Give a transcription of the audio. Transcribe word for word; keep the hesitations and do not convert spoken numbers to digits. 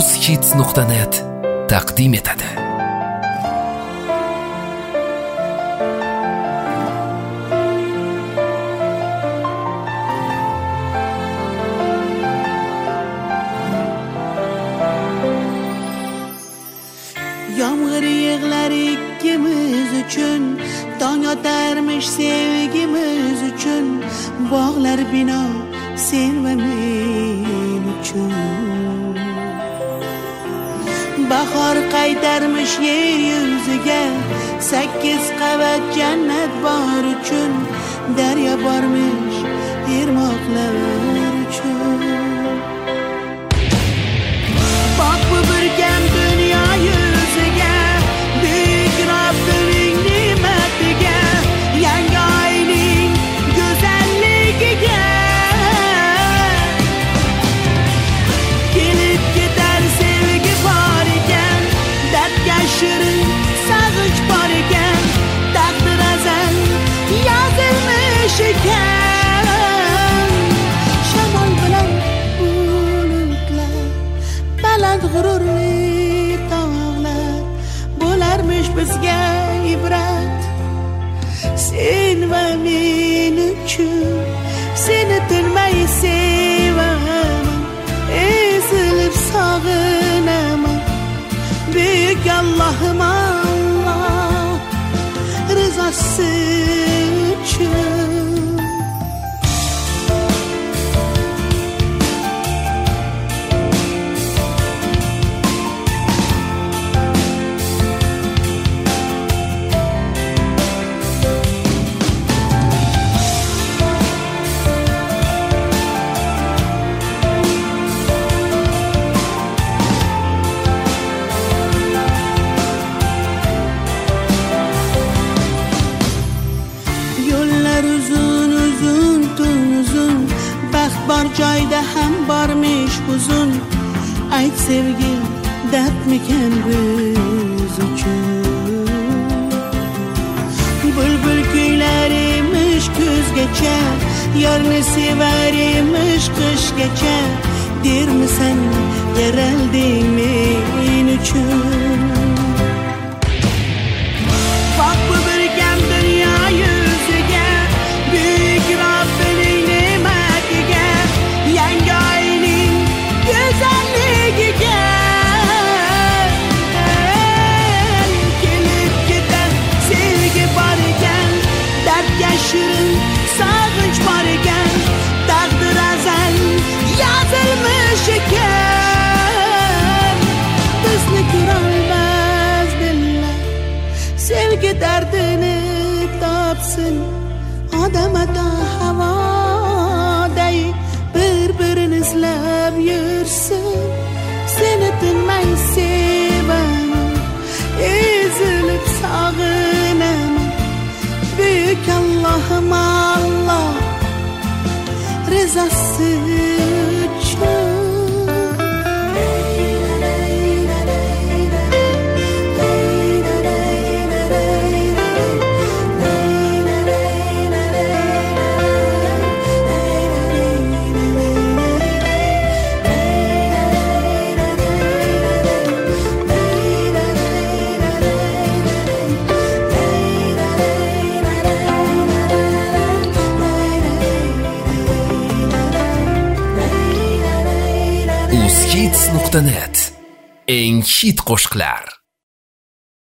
uzhits nuqta net taqdim etadi. Yağmur yığlar ikimiz üçün, tong otarmış sevgimiz üçün, bog'lar bino sen va men uchun. Bahor qaytarmış yer yuziga, sakkiz qavat jannat bor uchun, daryo bormish ermoqlar uchun. Bak bu birgam dunyo yuziga, buyuk Robbining ne'matiga, yangi oyning go'zalligiga. Kelib ketar sevgi bor ekan, dardga shirin sag'inch bor ekan, taqdir azal yozilmish ekan. Shamol bilan bulutlar, baland g'ururli tog'lar, bo'larmish bizga ibrat. Sen va men uchun, seni tinmay sevaman, ezilib sog'inaman. Buyuk Allohim Allah, rizosi uchun. Bor joyda ham bormish huzun, ayt sevgi dardmikan biz uchun. Bulbul kuylar emish kuzgacha, yorni sevar emish qishgacha, dermisan yaralding men uchun. Bak bu birgam dunyo yuziga, buyuk Robbining ne'matiga, yangi oyning go'zalligiga. Kelib ketar sevgi bor ekan, dardga shirin sag'inch bor ekan, taqdir azal yozilmish ekan. Bizni ko'rolmas dillar sevgi dardini topsin, odam ata havoday bir-birini izlab yursin. Seni tinmay sevaman, ezilib sog'inaman. Buyuk Allohim Allah, rizosi uchun. uzhits nuqta net eng hit qo'shiqlar.